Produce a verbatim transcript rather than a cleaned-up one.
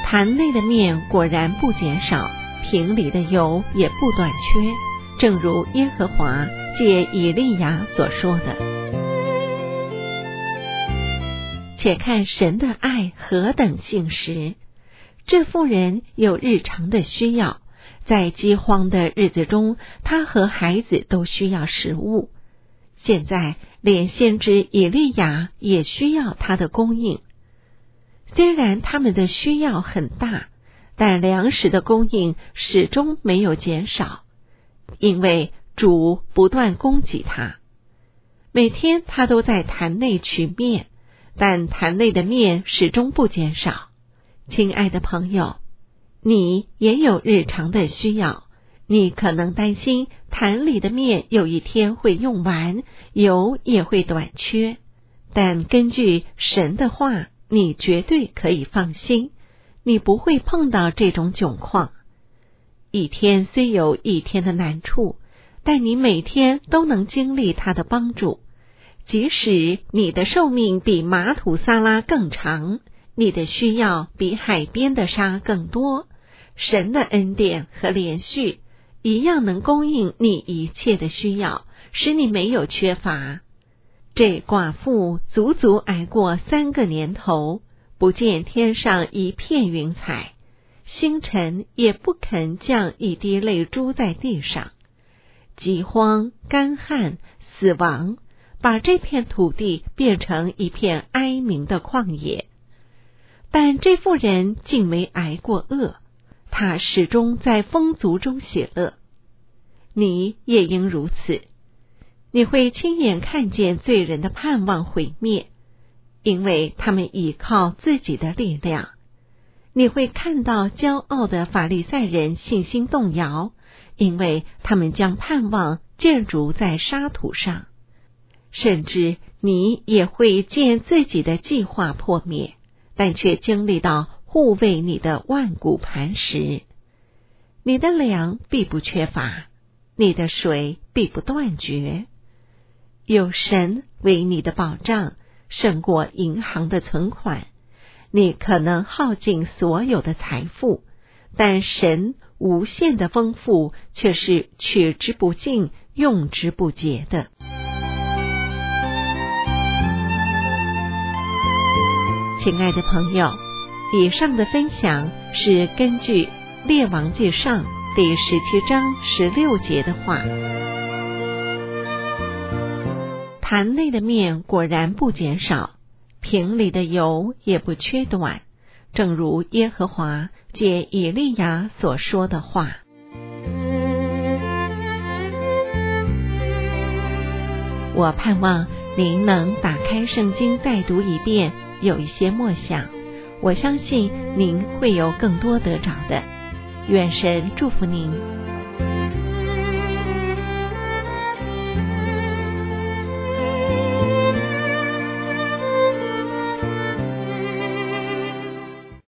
坛内的面果然不减少，瓶里的油也不短缺，正如耶和华借以利亚所说的。且看神的爱何等信实！这妇人有日常的需要，在饥荒的日子中，她和孩子都需要食物。现在连先知以利亚也需要他的供应。虽然他们的需要很大，但粮食的供应始终没有减少，因为主不断供给他。每天他都在坛内取面，但坛内的面始终不减少。亲爱的朋友，你也有日常的需要，你可能担心坛里的面有一天会用完，油也会短缺，但根据神的话，你绝对可以放心，你不会碰到这种窘况。一天虽有一天的难处，但你每天都能经历他的帮助。即使你的寿命比马土撒拉更长，你的需要比海边的沙更多，神的恩典和连续一样能供应你一切的需要，使你没有缺乏。这寡妇足足挨过三个年头，不见天上一片云彩，星辰也不肯降一滴泪珠在地上。饥荒、干旱、死亡把这片土地变成一片哀鸣的旷野。但这妇人竟没挨过饿，她始终在丰足中喜乐。你也应如此，你会亲眼看见罪人的盼望毁灭，因为他们依靠自己的力量。你会看到骄傲的法利赛人信心动摇，因为他们将盼望建筑在沙土上。甚至你也会见自己的计划破灭，但却经历到护卫你的万古磐石。你的粮必不缺乏，你的水必不断绝。有神为你的保障，胜过银行的存款。你可能耗尽所有的财富，但神无限的丰富却是取之不尽、用之不竭的。亲爱的朋友，以上的分享是根据《列王纪上》第十七章十六节的话。坛内的面果然不减少，瓶里的油也不缺短，正如耶和华借以利亚所说的话。我盼望您能打开圣经再读一遍，有一些默想，我相信您会有更多得着的。愿神祝福您。